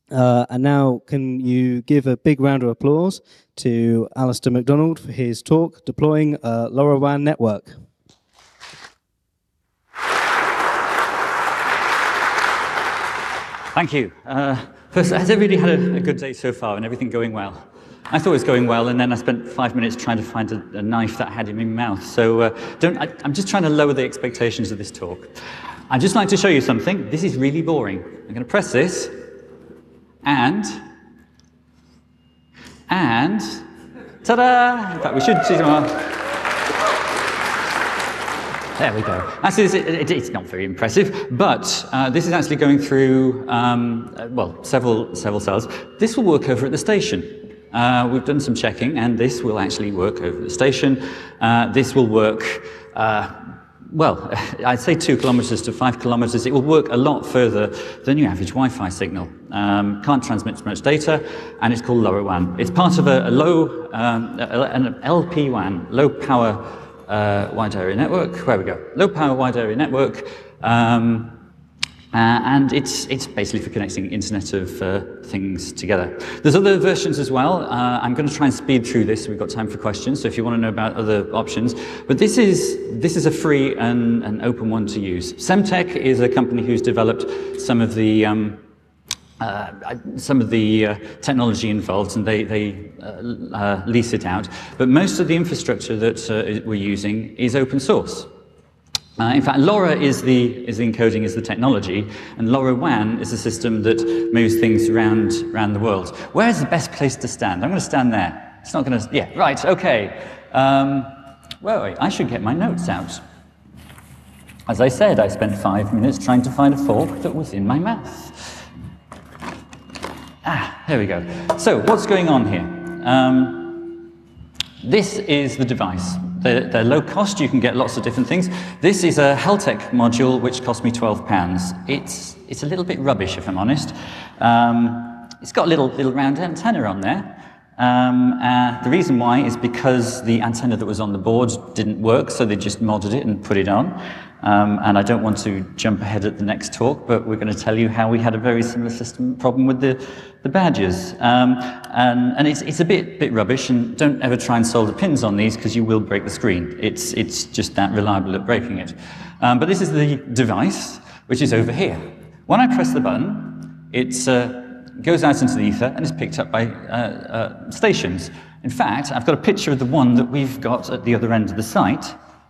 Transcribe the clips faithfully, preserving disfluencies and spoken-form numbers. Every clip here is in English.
Uh, and now, can you give a big round of applause to Alistair McDonald for his talk, Deploying a LoRaWAN Network. Thank you. Uh, first, has everybody had a, a good day so far and everything going well? I thought it was going well, and then I spent five minutes trying to find a, a knife that I had in my mouth. So uh, don't, I, I'm just trying to lower the expectations of this talk. I'd just like to show you something. This is really boring. I'm going to press this, and, and, ta-da! In fact, we should see some. There we go. Actually, it, it, it's not very impressive, but uh, this is actually going through, um, well, several, several cells. This will work over at the station. Uh, we've done some checking, and this will actually work over the station. Uh, this will work, uh, well, I'd say two kilometers to five kilometers. It will work a lot further than your average Wi-Fi signal. Um, can't transmit much data, and it's called LoRaWAN. It's part of a, a low, um, an L P WAN, low power uh, wide area network. Where we go? Low power wide area network. Um, Uh, and it's, it's basically for connecting Internet of uh, Things together. There's other versions as well. Uh, I'm going to try and speed through this so we've got time for questions, so if you want to know about other options. But this is, this is a free and an open one to use. Semtech is a company who's developed some of the, um, uh, some of the uh, technology involved, and they, they uh, uh, lease it out. But most of the infrastructure that uh, we're using is open source. Uh, in fact, LoRa is the, is the encoding, is the technology, and LoRaWAN is a system that moves things around, around the world. Where is the best place to stand? I'm going to stand there. It's not going to, yeah, right, okay. Um, well, wait, I should get my notes out. As I said, I spent five minutes trying to find a fork that was in my mouth. Ah, there we go. So, what's going on here? Um, this is the device. They're, they're low cost, you can get lots of different things. This is a Heltec module which cost me twelve pounds. It's, it's a little bit rubbish, if I'm honest. Um, it's got a little, little round antenna on there. Um, uh, the reason why is because the antenna that was on the board didn't work, so they just modded it and put it on. Um, and I don't want to jump ahead at the next talk, but we're going to tell you how we had a very similar system problem with the, the badges. Um, and and it's, it's a bit, bit rubbish, and don't ever try and solder pins on these because you will break the screen. It's, it's just that reliable at breaking it. Um, but this is the device, which is over here. When I press the button, it uh, goes out into the ether and is picked up by uh, uh, stations. In fact, I've got a picture of the one that we've got at the other end of the site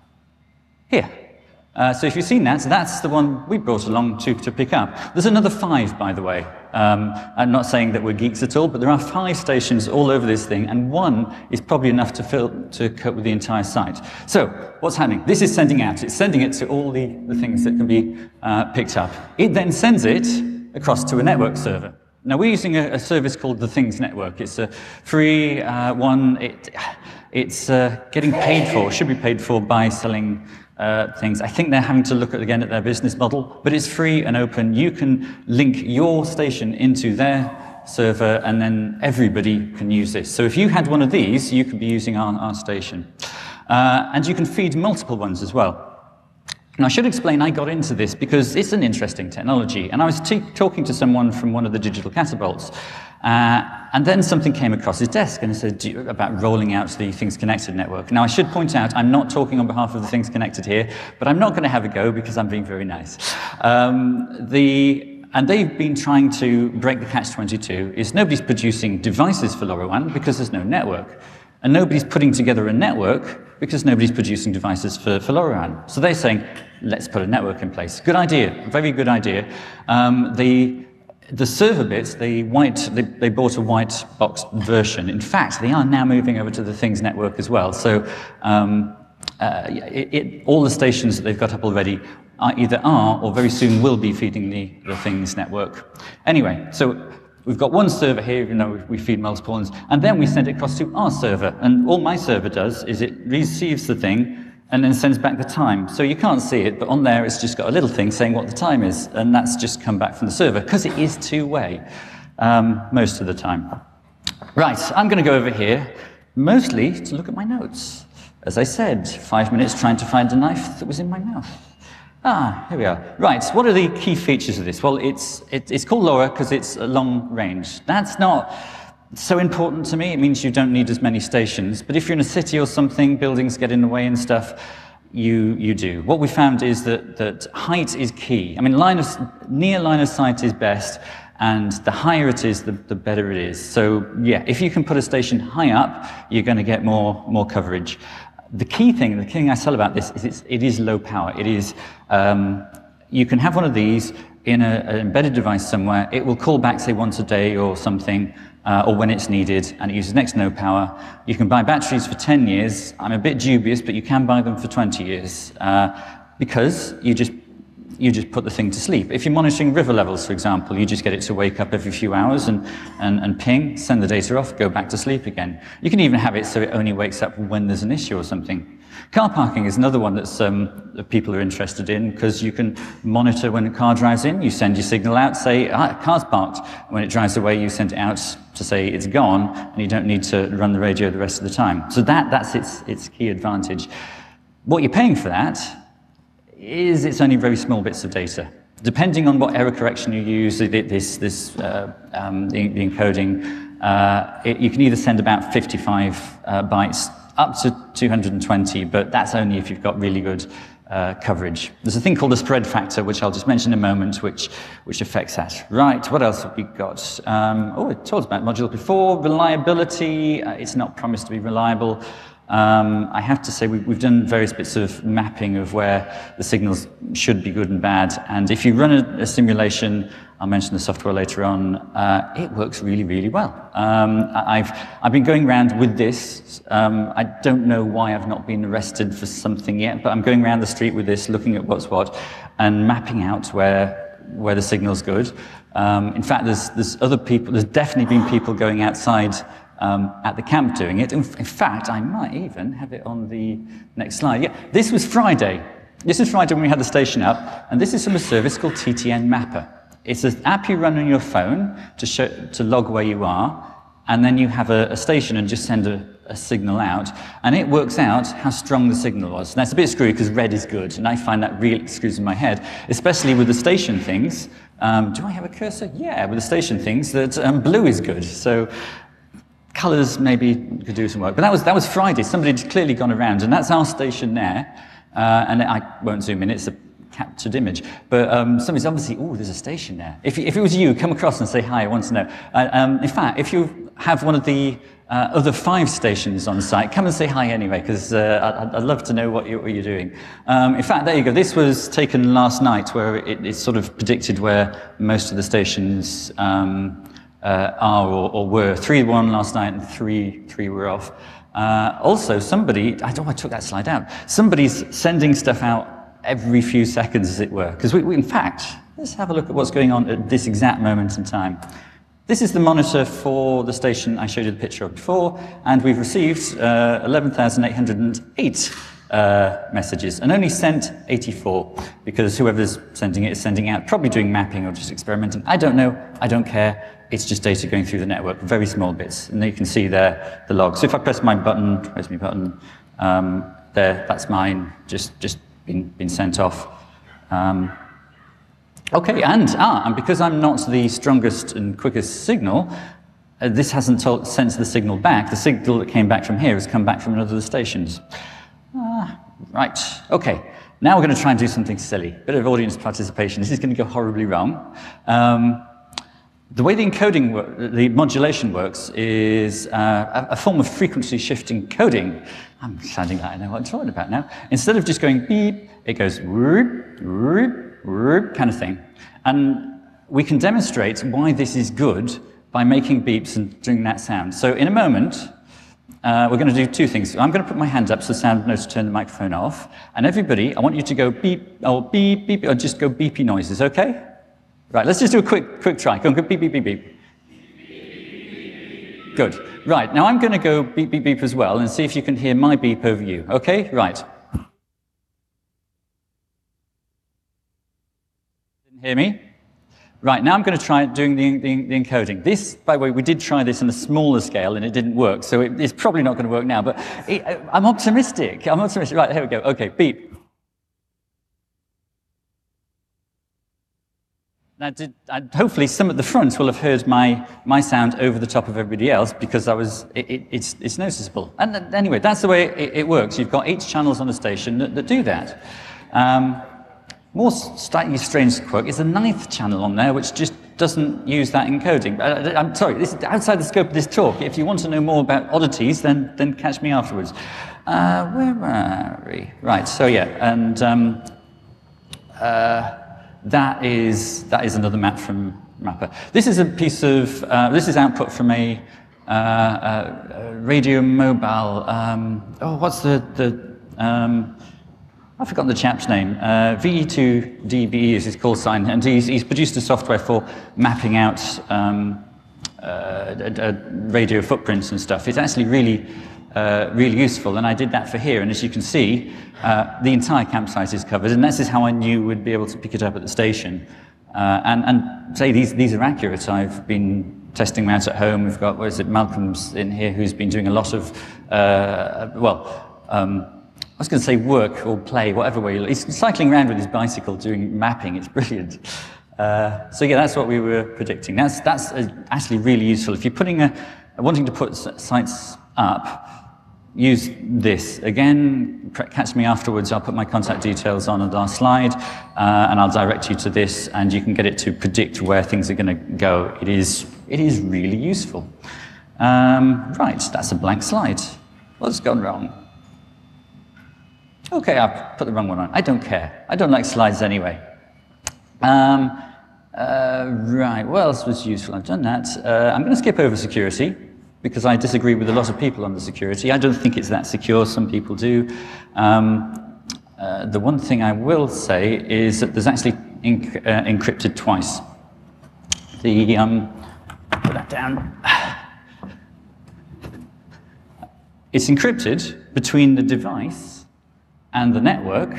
here. Uh, so if you've seen that, that's the one we brought along to, to pick up. There's another five, by the way. Um, I'm not saying that we're geeks at all, but there are five stations all over this thing, and one is probably enough to fill to cope with the entire site. So what's happening? This is sending out. It's sending it to all the, the things that can be uh, picked up. It then sends it across to a network server. Now, we're using a, a service called the Things Network. It's a free uh, one. It, it's uh, getting paid for, should be paid for by selling Uh, things. I think they're having to look at, again at their business model, but it's free and open. You can link your station into their server, and then everybody can use this. So if you had one of these, you could be using our, our station. Uh, and you can feed multiple ones as well. Now, I should explain I got into this because it's an interesting technology, and I was talking to someone from one of the digital catapults, uh, and then something came across his desk and he said you, about rolling out the Things Connected network. Now, I should point out I'm not talking on behalf of the Things Connected here, but I'm not going to have a go because I'm being very nice. Um, the And they've been trying to break the catch twenty-two, is nobody's producing devices for LoRaWAN because there's no network. And nobody's putting together a network because nobody's producing devices for, for LoRaWAN. So they're saying, let's put a network in place. Good idea, very good idea. Um, the, the server bits, the white, they, they bought a white box version. In fact, they are now moving over to the Things network as well. So um, uh, it, it, all the stations that they've got up already are either are or very soon will be feeding the, the Things network. Anyway, so we've got one server here, even though we feed multiple ones, and then we send it across to our server. And all my server does is it receives the thing and then sends back the time. So you can't see it, but on there it's just got a little thing saying what the time is, and that's just come back from the server, because it is two-way um, most of the time. Right, I'm going to go over here, mostly to look at my notes. As I said, five minutes trying to find a knife that was in my mouth. Ah, here we are. Right, what are the key features of this? Well, it's, it, it's called LoRa because it's a long range. That's not so important to me. It means you don't need as many stations. But if you're in a city or something, buildings get in the way and stuff, you, you do. What we found is that, that height is key. I mean, line of, near line of sight is best, and the higher it is, the, the better it is. So, yeah, if you can put a station high up, you're going to get more, more coverage. The key thing, the thing I sell about this is it's, it is low power. It is, um, you can have one of these in a, an embedded device somewhere. It will call back, say, once a day or something, uh, or when it's needed, and it uses next to no power. You can buy batteries for ten years. I'm a bit dubious, but you can buy them for twenty years, uh, because you just you just put the thing to sleep. If you're monitoring river levels, for example, you just get it to wake up every few hours and, and, and ping, send the data off, go back to sleep again. You can even have it so it only wakes up when there's an issue or something. Car parking is another one that's, um, that people are interested in, because you can monitor when a car drives in, you send your signal out, say, ah, car's parked. When it drives away, you send it out to say it's gone, and you don't need to run the radio the rest of the time. So that, that's its, its key advantage. What you're paying for that is it's only very small bits of data. Depending on what error correction you use, this, this uh, um, the, the encoding, uh, it, you can either send about fifty-five uh, bytes up to two hundred twenty, but that's only if you've got really good uh, coverage. There's a thing called the spread factor, which I'll just mention in a moment, which, which affects that. Right, what else have we got? Um, oh, I told about module before. Reliability, uh, it's not promised to be reliable. Um, I have to say we, we've done various bits of mapping of where the signals should be good and bad, and if you run a, a simulation, I'll mention the software later on, uh, it works really, really well. Um, I've, I've been going around with this. Um, I don't know why I've not been arrested for something yet, but I'm going around the street with this, looking at what's what, and mapping out where, where the signal's good. Um, in fact, there's, there's other people, there's definitely been people going outside Um, at the camp doing it. In, in fact, I might even have it on the next slide. Yeah, this was Friday. This is Friday when we had the station up, and this is from a service called T T N Mapper. It's an app you run on your phone to, show, to log where you are, and then you have a, a station and just send a, a signal out, and it works out how strong the signal was. Now, it's a bit screwy because red is good, and I find that really screws in my head, especially with the station things. Um, do I have a cursor? Yeah, with the station things, that um, blue is good. So colours maybe could do some work, but that was that was Friday. Somebody had clearly gone around, and that's our station there. Uh, and I won't zoom in; it's a captured image. But um, somebody's obviously, oh, there's a station there. If if it was you, come across and say hi. I want to know. Uh, um, in fact, if you have one of the uh, other five stations on site, come and say hi anyway, because uh, I'd, I'd love to know what, you, what you're doing. Um, in fact, there you go. This was taken last night, where it, it sort of predicted where most of the stations. Um, Uh, are or, or were. Three won last night and three three were off. Uh, also, somebody, I don't know why I took that slide out, somebody's sending stuff out every few seconds, as it were. Because we, we, in fact, let's have a look at what's going on at this exact moment in time. This is the monitor for the station I showed you the picture of before, and we've received uh, eleven thousand eight hundred eight uh, messages and only sent eighty-four, because whoever's sending it is sending out, probably doing mapping or just experimenting. I don't know, I don't care. It's just data going through the network, very small bits. And you can see there the logs. So if I press my button, where's my button? Um, there, that's mine, just just been, been sent off. Um, okay, and, ah, and because I'm not the strongest and quickest signal, uh, this hasn't told, sent the signal back. The signal that came back from here has come back from another of the stations. Ah, right, okay. Now we're going to try and do something silly. Bit of audience participation. This is going to go horribly wrong. Um, The way the encoding, the modulation works is uh, a, a form of frequency shifting coding. I'm sounding like I know what I'm talking about now. Instead of just going beep, it goes whoop, whoop, whoop, kind of thing. And we can demonstrate why this is good by making beeps and doing that sound. So in a moment, uh, we're going to do two things. I'm going to put my hand up so the sound knows to turn the microphone off. And everybody, I want you to go beep, or beep, beep, or just go beepy noises, okay? Right, let's just do a quick, quick try. Go, go beep, beep, beep, beep. Good. Right, now I'm going to go beep, beep, beep as well and see if you can hear my beep over you. Okay, right. Didn't hear me? Right, now I'm going to try doing the, the, the encoding. This, by the way, we did try this on a smaller scale and it didn't work, so it, it's probably not going to work now, but it, I'm optimistic. I'm optimistic. Right, here we go. Okay, beep. Now, did, uh, hopefully some at the front will have heard my, my sound over the top of everybody else, because I was, it, it, it's, it's noticeable. And uh, anyway, that's the way it, it works. You've got eight channels on the station that, that do that. Um, more slightly strange quirk is the ninth channel on there, which just doesn't use that encoding. Uh, I'm sorry, this is outside the scope of this talk. If you want to know more about oddities, then, then catch me afterwards. Uh, where are we? Right, so yeah, and um, uh, that is that is another map from Mapper. This is a piece of uh, this is output from a, uh, a radio mobile. Um, oh, what's the the um, I've forgotten the chap's name. Uh, V E two D B E is his call sign, and he's, he's produced a software for mapping out um, uh, a, a radio footprints and stuff. It's actually really, uh, really useful, and I did that for here. And as you can see, uh, the entire campsite is covered, and this is how I knew we'd be able to pick it up at the station. Uh, and, and say these these are accurate. I've been testing them out at home. We've got, what is it, Malcolm's in here, who's been doing a lot of, uh, well. Um, I was going to say work or play, whatever way you look. He's cycling around with his bicycle doing mapping. It's brilliant. Uh, so yeah, that's what we were predicting. That's that's uh, actually really useful. If you're putting a, wanting to put sites up, use this. Again, catch me afterwards. I'll put my contact details on the last slide, uh, and I'll direct you to this, and you can get it to predict where things are going to go. It is it is really useful. Um, right, that's a blank slide. What's gone wrong? Okay, I've put the wrong one on. I don't care. I don't like slides anyway. Um, uh, right, what else was useful? I've done that. Uh, I'm going to skip over security, because I disagree with a lot of people on the security. I don't think it's that secure. Some people do. Um, uh, the one thing I will say is that there's actually enc uh, encrypted twice. The, um, put that down. It's encrypted between the device and the network,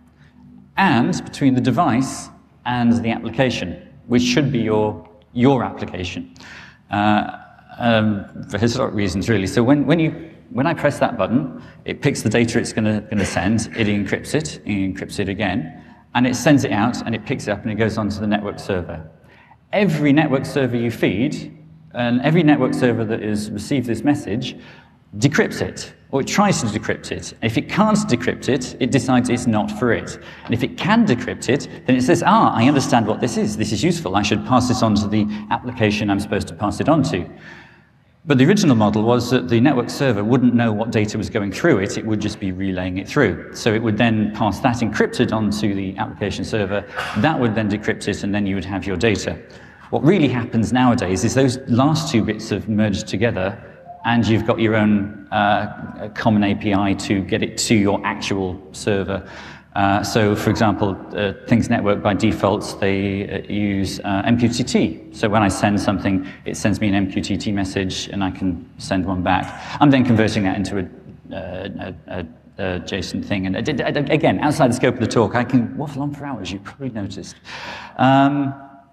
and between the device and the application, which should be your, your application, uh, um, for historic reasons, really. So when, when, you, when I press that button, it picks the data it's gonna, gonna send, it encrypts it, it encrypts it again, and it sends it out, and it picks it up, and it goes onto the network server. Every network server you feed, and every network server that has received this message, decrypts it, or it tries to decrypt it. If it can't decrypt it, it decides it's not for it. And if it can decrypt it, then it says, ah, I understand what this is. This is useful. I should pass this on to the application I'm supposed to pass it on to. But the original model was that the network server wouldn't know what data was going through it. It would just be relaying it through. So it would then pass that encrypted onto the application server. That would then decrypt it, and then you would have your data. What really happens nowadays is those last two bits have merged together, and you've got your own uh, common A P I to get it to your actual server. Uh, so, for example, uh, Things Network by default, they uh, use uh, M Q T T. So when I send something, it sends me an M Q T T message, and I can send one back. I'm then converting that into a, uh, a, a, a JSON thing. And uh, again, outside the scope of the talk, I can waffle on for hours, you've probably noticed. Um,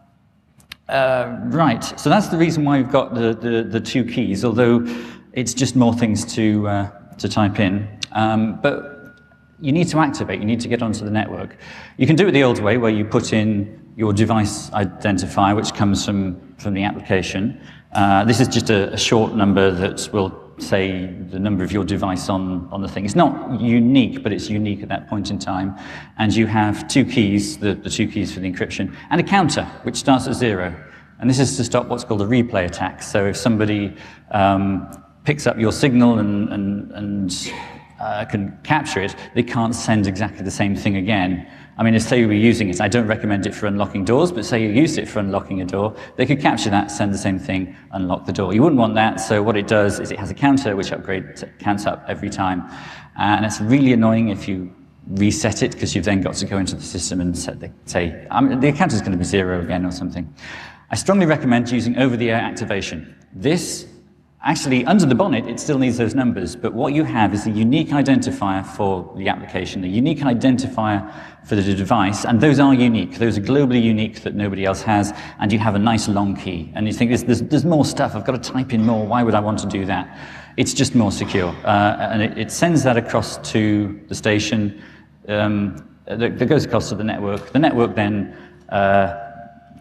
Uh, right, so that's the reason why we've got the, the, the two keys, although it's just more things to, uh, to type in. Um, but you need to activate, you need to get onto the network. You can do it the old way, where you put in your device identifier, which comes from, from the application. Uh, this is just a, a short number that will say the number of your device on, on the thing. It's not unique, but it's unique at that point in time. And you have two keys, the, the two keys for the encryption, and a counter, which starts at zero. And this is to stop what's called a replay attack. So if somebody um, picks up your signal and, and, and uh, can capture it, they can't send exactly the same thing again. I mean, if say you were using it, I don't recommend it for unlocking doors, but say you used it for unlocking a door, they could capture that, send the same thing, unlock the door. You wouldn't want that, so what it does is it has a counter which upgrades, counts up every time. And it's really annoying if you reset it, because you've then got to go into the system and set the, say, um, the counter is going to be zero again or something. I strongly recommend using over-the-air activation. This, actually, under the bonnet, it still needs those numbers, but what you have is a unique identifier for the application, a unique identifier for the device, and those are unique. Those are globally unique that nobody else has, and you have a nice long key. And you think, there's, there's, there's more stuff, I've got to type in more, why would I want to do that? It's just more secure. Uh, and it, it sends that across to the station, um, that, that goes across to the network. The network then uh,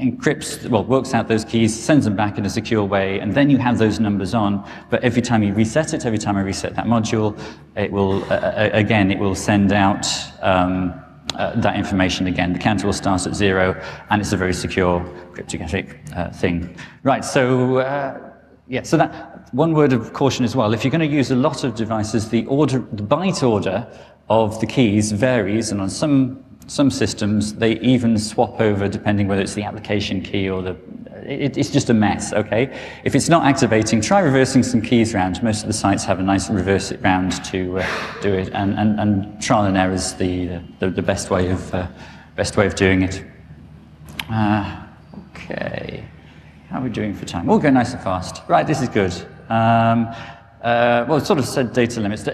encrypts, well, works out those keys, sends them back in a secure way, and then you have those numbers on. But every time you reset it, every time I reset that module, it will, uh, again, it will send out um, uh, that information again. The counter will start at zero, and it's a very secure cryptographic uh, thing. Right, so, uh, yeah, so that, one word of caution as well. If you're going to use a lot of devices, the order, the byte order of the keys varies, and on some Some systems, they even swap over depending whether it's the application key or the... It, it's just a mess, okay? If it's not activating, try reversing some keys around. Most of the sites have a nice reverse it round to uh, do it, and, and, and trial and error is the, the, the best, way of, uh, best way of doing it. Uh, okay, how are we doing for time? We'll go nice and fast. Right, this is good. Um, uh, well, it sort of said data limits.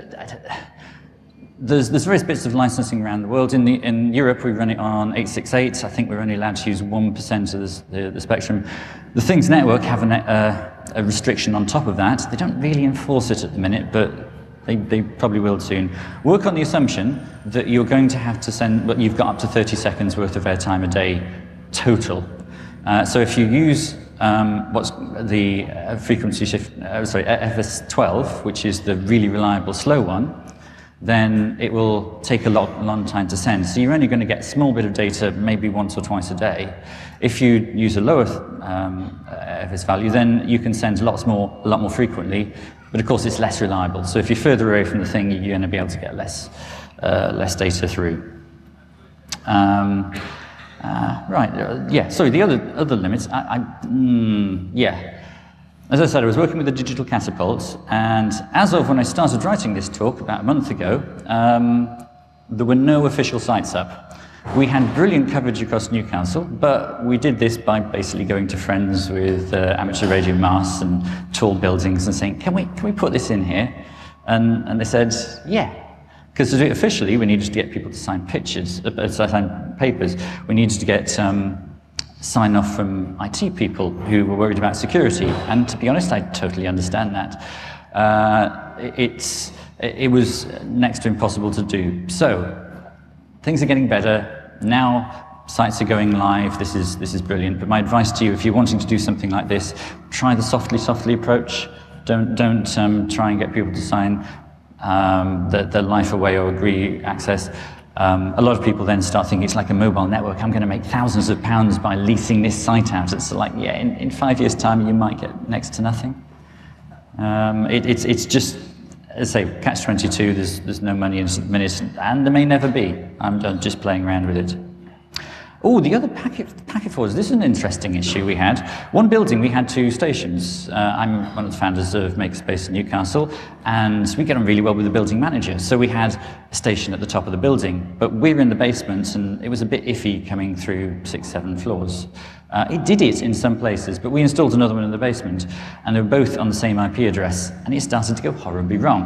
There's, there's various bits of licensing around the world. In, the, in Europe, we run it on eight six eight. I think we're only allowed to use one percent of the, the, the spectrum. The Things Network have an, uh, a restriction on top of that. They don't really enforce it at the minute, but they, they probably will soon. Work on the assumption that you're going to have to send, well, you've got up to thirty seconds worth of airtime a day total. Uh, so if you use um, what's the uh, frequency shift, uh, sorry, F S twelve, which is the really reliable slow one, then it will take a lot, long time to send. So you're only going to get a small bit of data maybe once or twice a day. If you use a lower um, F S value, then you can send lots more, a lot more frequently, but of course it's less reliable. So if you're further away from the thing, you're going to be able to get less, uh, less data through. Um, uh, right, uh, yeah, sorry, the other, other limits, I, I, mm, yeah. As I said, I was working with the Digital Catapult, and as of when I started writing this talk about a month ago, um, there were no official sites up. We had brilliant coverage across Newcastle, but we did this by basically going to friends with uh, amateur radio masts and tall buildings and saying, can we, can we put this in here? And, and they said, yeah. Because to do it officially, we needed to get people to sign pictures, uh, sign papers. We needed to get um, sign off from I T people who were worried about security, and to be honest, I totally understand that. Uh, it's, it was next to impossible to do. So, things are getting better. Now, sites are going live. This is, this is brilliant, but my advice to you, if you're wanting to do something like this, try the softly, softly approach. Don't, don't um, try and get people to sign um, their, their life away or agree access. Um, a lot of people then start thinking it's like a mobile network. I'm going to make thousands of pounds by leasing this site out. It's like, yeah, in, in five years' time, you might get next to nothing. Um, it, it's, it's just, as I say, catch twenty-two, there's, there's no money in a minute, and there may never be. I'm, I'm just playing around with it. Oh, the other packet, packet forwarders. This is an interesting issue we had. One building, we had two stations. Uh, I'm one of the founders of Makerspace in Newcastle, and we get on really well with the building manager. So we had a station at the top of the building, but we're in the basement, and it was a bit iffy coming through six, seven floors. Uh, it did it in some places, but we installed another one in the basement, and they were both on the same I P address, and it started to go horribly wrong.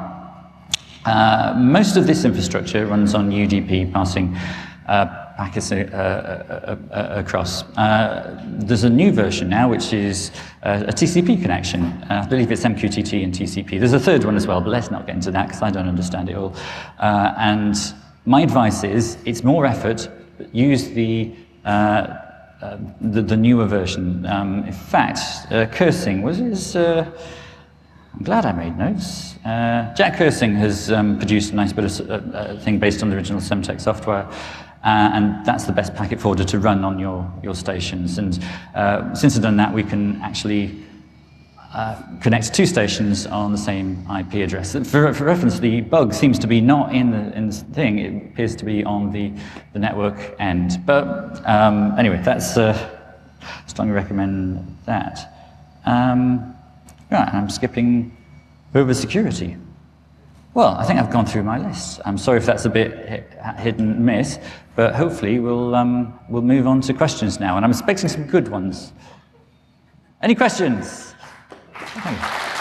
Uh, most of this infrastructure runs on U D P, passing uh, packets uh, uh, uh, across. Uh, there's a new version now, which is uh, a T C P connection. Uh, I believe it's M Q T T and T C P. There's a third one as well, but let's not get into that because I don't understand it all. Uh, and my advice is, it's more effort, but use the, uh, uh, the, the newer version. Um, in fact, uh, Kersing was his, uh, I'm glad I made notes. Uh, Jack Kersing has um, produced a nice bit of uh, uh, thing based on the original Semtech software. Uh, and that's the best packet forwarder to run on your, your stations. And uh, since I've done that, we can actually uh, connect two stations on the same I P address. For, for reference, the bug seems to be not in the, in the thing. It appears to be on the, the network end. But um, anyway, that's uh, strongly recommend that. Um, right, I'm skipping over security. Well, I think I've gone through my list. I'm sorry if that's a bit hit and miss, but hopefully we'll, um, we'll move on to questions now, and I'm expecting some good ones. Any questions? Okay.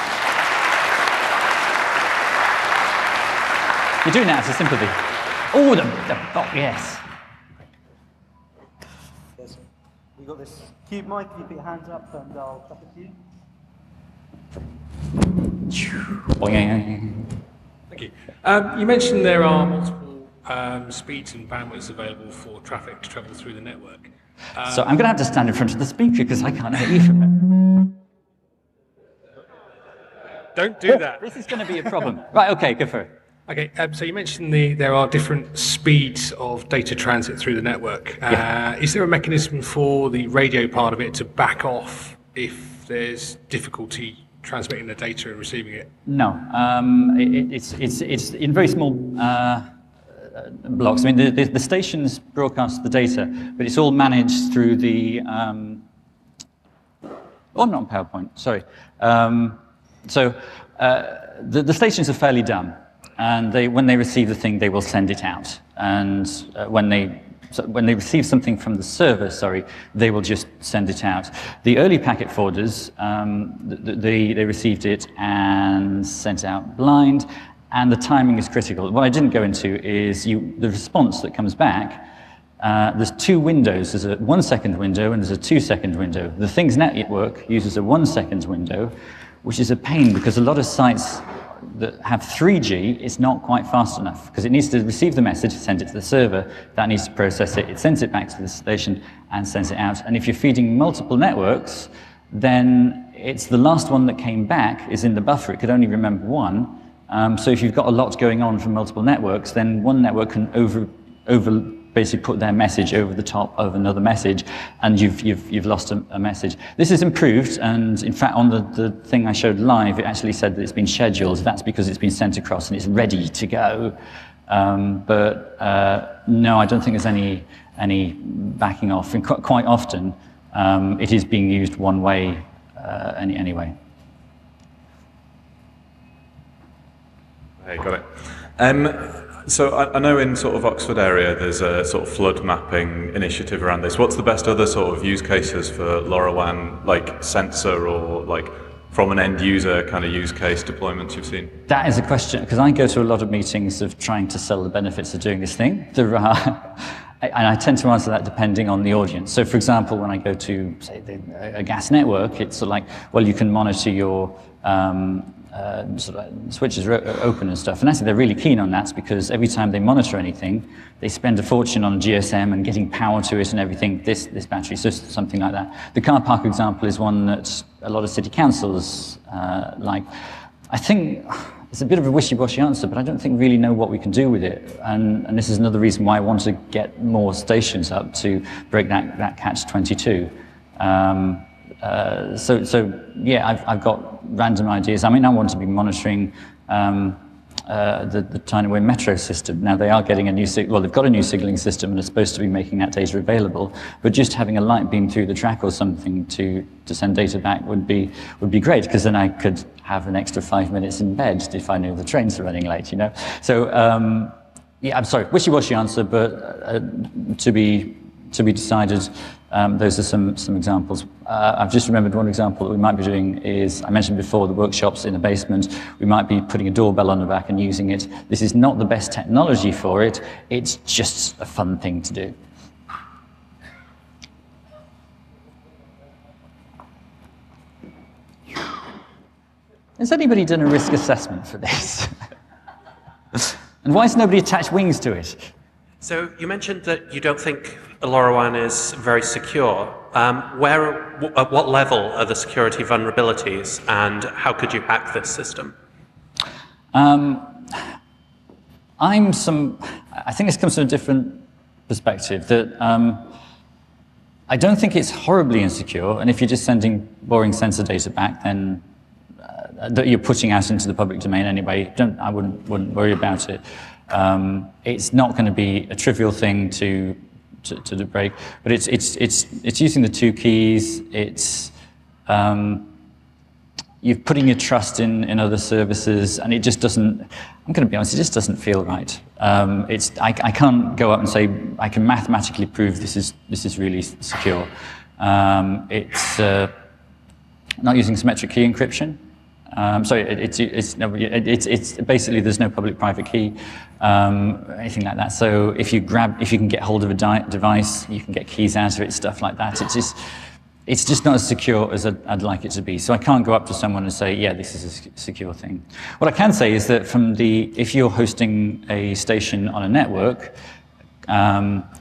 You're doing that out of sympathy. Oh, the, the oh, yes. Yes. We've got this cube mic. If you put your hands up, and I'll drop it to you. Thank you. Um, you mentioned there are multiple um, speeds and bandwidths available for traffic to travel through the network. So I'm going to have to stand in front of the speaker because I can't hear you from it. Don't do that. This is going to be a problem. Right, okay, go for it. Okay, um, so you mentioned the, there are different speeds of data transit through the network. Uh, Yeah. Is there a mechanism for the radio part of it to back off if there's difficulty transmitting the data and receiving it? No, um, it, it's, it's, it's in very small uh, blocks. I mean, the, the, the stations broadcast the data, but it's all managed through the... Um, oh, not on PowerPoint, sorry. Um, so uh, the, the stations are fairly dumb, and they, when they receive the thing, they will send it out. And uh, when they So when they receive something from the server, sorry, they will just send it out. The early packet forwarders, um, they, they received it and sent out blind, and the timing is critical. What I didn't go into is you, the response that comes back. Uh, there's two windows. There's a one-second window and there's a two-second window. The Things Network uses a one-second window, which is a pain because a lot of sites that have three G is not quite fast enough because it needs to receive the message, send it to the server, that needs to process it, it sends it back to the station and sends it out. And if you're feeding multiple networks, then it's the last one that came back is in the buffer. It could only remember one. Um, so if you've got a lot going on from multiple networks, then one network can over, over basically put their message over the top of another message, and you've, you've, you've lost a, a message. This is improved, and in fact, on the, the thing I showed live, it actually said that it's been scheduled. That's because it's been sent across and it's ready to go. Um, but uh, no, I don't think there's any, any backing off. And qu quite often, um, it is being used one way uh, any, anyway. Hey, got it. Um, So I, I know in sort of Oxford area there's a sort of flood mapping initiative around this. What's the best other sort of use cases for LoRaWAN, like sensor or like from an end user kind of use case deployments you've seen? That is a question, because I go to a lot of meetings of trying to sell the benefits of doing this thing. There are, and I tend to answer that depending on the audience. So for example, when I go to, say, the, a gas network, it's sort of like, well, you can monitor your um, Uh, sort of switches are open and stuff, and actually they're really keen on that because every time they monitor anything, they spend a fortune on G S M and getting power to it and everything. This this battery, so something like that. The car park example is one that a lot of city councils uh, like. I think it's a bit of a wishy-washy answer, but I don't think we really know what we can do with it, and, and this is another reason why I want to get more stations up to break that that catch twenty-two. Um, Uh, so, so yeah, I've, I've got random ideas. I mean, I want to be monitoring um, uh, the, the Tyne-and-Wear metro system. Now they are getting a new, sig well, they've got a new signaling system and are supposed to be making that data available. But just having a light beam through the track or something to to send data back would be would be great, because then I could have an extra five minutes in bed if I knew the trains are running late. You know, so um, yeah, I'm sorry, wishy-washy answer, but uh, to be to be decided. Um, those are some, some examples. Uh, I've just remembered one example that we might be doing is, I mentioned before, the workshops in the basement. We might be putting a doorbell on the back and using it. This is not the best technology for it. It's just a fun thing to do. Has anybody done a risk assessment for this? And why has nobody attached wings to it? So you mentioned that you don't think LoRaWAN is very secure. Um, where, at what level are the security vulnerabilities, and how could you hack this system? Um, I'm some. I think this comes from a different perspective. That um, I don't think it's horribly insecure, and if you're just sending boring sensor data back, then uh, that you're putting out into the public domain anyway. Don't I wouldn't wouldn't worry about it. Um, it's not going to be a trivial thing to, to, to break, but it's, it's, it's, it's using the two keys. It's, um, you're putting your trust in, in other services, and it just doesn't, I'm going to be honest, it just doesn't feel right. Um, it's, I, I can't go up and say, I can mathematically prove this is, this is really secure. Um, it's uh, not using symmetric key encryption. Um, so it, it's, it's, no, it, it's, it's basically there's no public-private key, um, anything like that. So if you grab, if you can get hold of a device, you can get keys out of it, stuff like that. It's just, it's just not as secure as I'd, I'd like it to be. So I can't go up to someone and say, yeah, this is a secure thing. What I can say is that from the, if you're hosting a station on a network, um,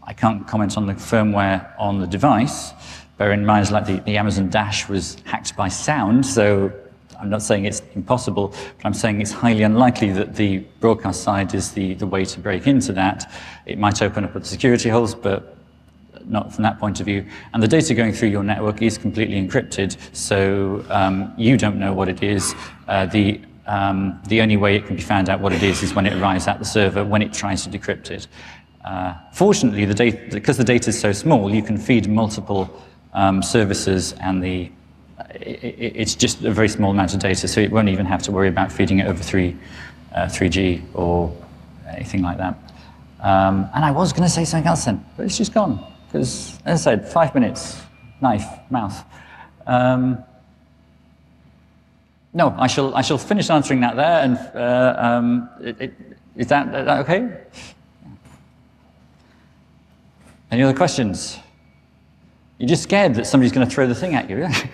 I can't comment on the firmware on the device. Bear in mind, like the, the Amazon Dash was hacked by sound, so I'm not saying it's impossible, but I'm saying it's highly unlikely that the broadcast side is the, the way to break into that. It might open up the security holes, but not from that point of view. And the data going through your network is completely encrypted, so um, you don't know what it is. Uh, the, um, the only way it can be found out what it is is when it arrives at the server, when it tries to decrypt it. Uh, fortunately, the data, because the data is so small, you can feed multiple um, services, and the it, it's just a very small amount of data, so it won't even have to worry about feeding it over three, uh, three G or anything like that. Um, and I was going to say something else then, but it's just gone. Because, as I said, five minutes, knife, mouth. Um, no, I shall, I shall finish answering that there, and uh, um, it, it, is that, is that okay? Any other questions? You're just scared that somebody's going to throw the thing at you, yeah?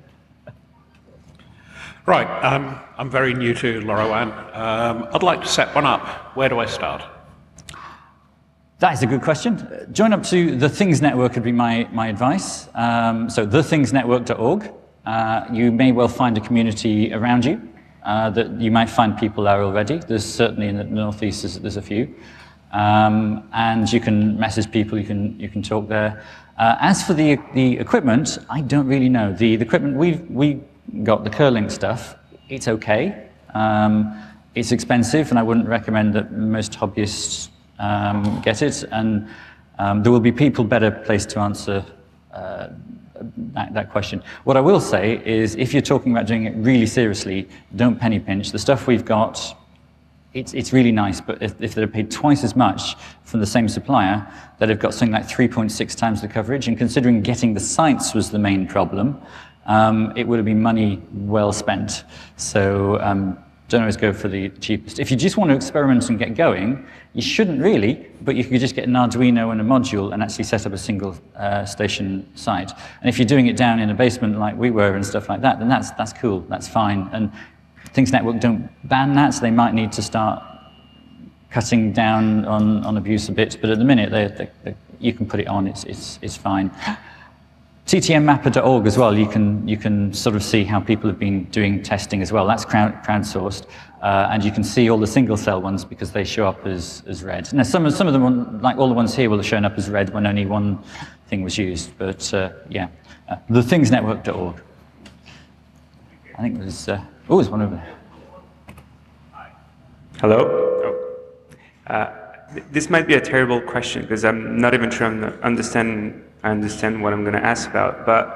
Right, um, I'm very new to LoRaWAN. Um, I'd like to set one up. Where do I start? That is a good question. Join up to the Things Network would be my, my advice. Um, so the things network dot org. Uh, you may well find a community around you uh, that you might find people there already. There's certainly in the Northeast, there's, there's a few. Um, and you can message people, you can, you can talk there. Uh, as for the, the equipment, I don't really know. The, the equipment, we've we got the Curlink stuff. It's okay. Um, it's expensive, and I wouldn't recommend that most hobbyists um, get it. And um, there will be people better placed to answer uh, that, that question. What I will say is, if you're talking about doing it really seriously, don't penny pinch. The stuff we've got, It's, it's really nice, but if, if they're paid twice as much from the same supplier, that have got something like three point six times the coverage, and considering getting the sites was the main problem, um, it would have been money well spent. So um, don't always go for the cheapest. If you just want to experiment and get going, you shouldn't really, but you could just get an Arduino and a module and actually set up a single uh, station site. And if you're doing it down in a basement like we were and stuff like that, then that's, that's cool, that's fine. And Things Network don't ban that, so they might need to start cutting down on, on abuse a bit, but at the minute, they, they, they, you can put it on, it's, it's, it's fine. T T M mapper dot org as well, you can, you can sort of see how people have been doing testing as well. That's crowd, crowdsourced, uh, and you can see all the single cell ones because they show up as, as red. Now, some, some of them, like all the ones here, will have shown up as red when only one thing was used, but uh, yeah. Uh, the things network dot org. I think there's, uh, oh, there's one over there. Hello? Oh. Uh, th this might be a terrible question because I'm not even sure I understand, I understand what I'm going to ask about, but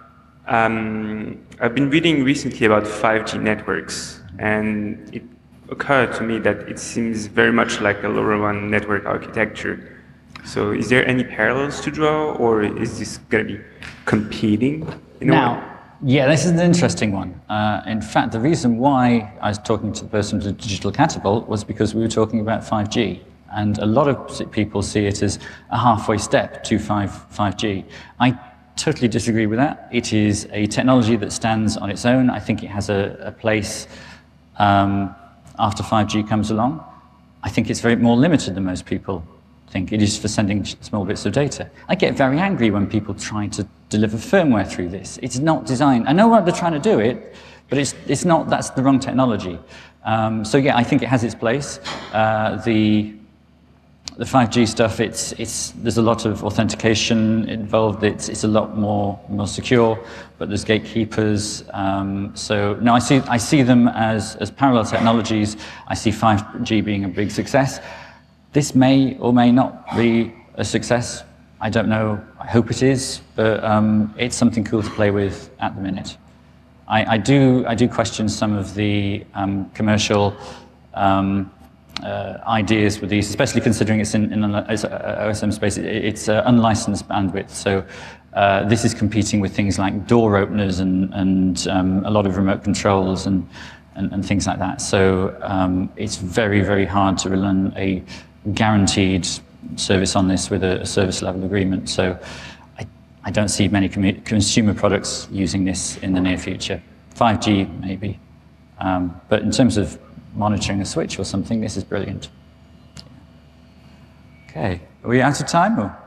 um, I've been reading recently about five G networks, and it occurred to me that it seems very much like a LoRaWAN network architecture. So is there any parallels to draw, or is this going to be competing in a now, way? Yeah, this is an interesting one. Uh, in fact, the reason why I was talking to the person with Digital Catapult was because we were talking about five G. And a lot of people see it as a halfway step to five G. I totally disagree with that. It is a technology that stands on its own. I think it has a, a place um, after five G comes along. I think it's very more limited than most people think. It is for sending small bits of data. I get very angry when people try to deliver firmware through this. It's not designed. I know why they're trying to do it, but it's, it's not, that's the wrong technology. Um, so yeah, I think it has its place. Uh, the, the five G stuff, it's, it's, there's a lot of authentication involved. It's, it's a lot more, more secure, but there's gatekeepers. Um, so no, I see, I see them as, as parallel technologies. I see five G being a big success. This may or may not be a success. I don't know, I hope it is, but um, it's something cool to play with at the minute. I, I, do, I do question some of the um, commercial um, uh, ideas with these, especially considering it's in, in an O S M space. It, it's uh, unlicensed bandwidth, so uh, this is competing with things like door openers and, and um, a lot of remote controls and, and, and things like that. So um, it's very, very hard to run a guaranteed service on this with a, a service level agreement. So I, I don't see many consumer products using this in the near future. five G maybe. Um, but in terms of monitoring a switch or something, this is brilliant. Okay, are we out of time? Or?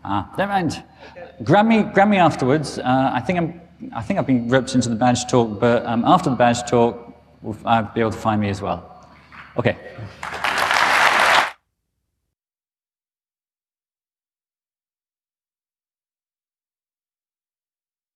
Ah, never mind. Grab me, grab me afterwards. Uh, I think I'm. I think I've been roped into the badge talk, but um, after the badge talk, I'll be able to find me as well. Okay.